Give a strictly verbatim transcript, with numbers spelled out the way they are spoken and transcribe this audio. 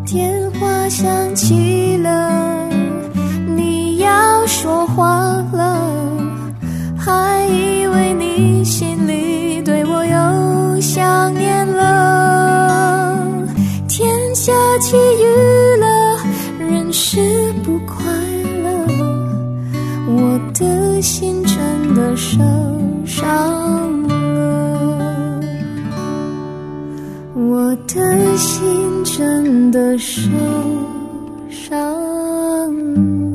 电话响起了，你要说话了，还以为你心里对我又想念了。天下起雨了，人是不快乐，我的心真的受伤了，我的心真的受伤了。